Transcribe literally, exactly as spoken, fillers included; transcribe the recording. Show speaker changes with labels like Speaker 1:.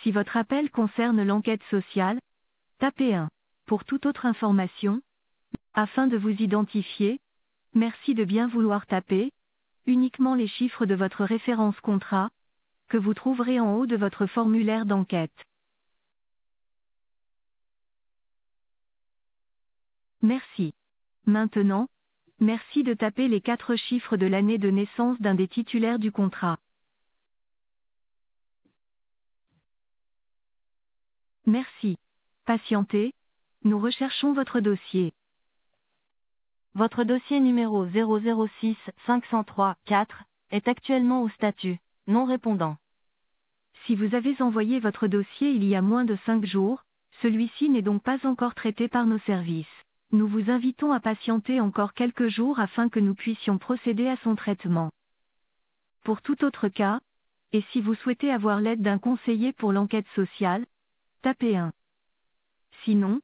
Speaker 1: Si votre appel concerne l'enquête sociale, tapez un. Pour toute autre information, afin de vous identifier, merci de bien vouloir taper uniquement les chiffres de votre référence contrat, que vous trouverez en haut de votre formulaire d'enquête. Merci. Maintenant, merci de taper les quatre chiffres de l'année de naissance d'un des titulaires du contrat. Merci. Patientez, nous recherchons votre dossier.
Speaker 2: Votre dossier numéro zéro zéro six cinq zéro trois quatre est actuellement au statut non répondant.
Speaker 1: Si vous avez envoyé votre dossier il y a moins de cinq jours, celui-ci n'est donc pas encore traité par nos services. Nous vous invitons à patienter encore quelques jours afin que nous puissions procéder à son traitement. Pour tout autre cas, et si vous souhaitez avoir l'aide d'un conseiller pour l'enquête sociale, tapez un. Sinon,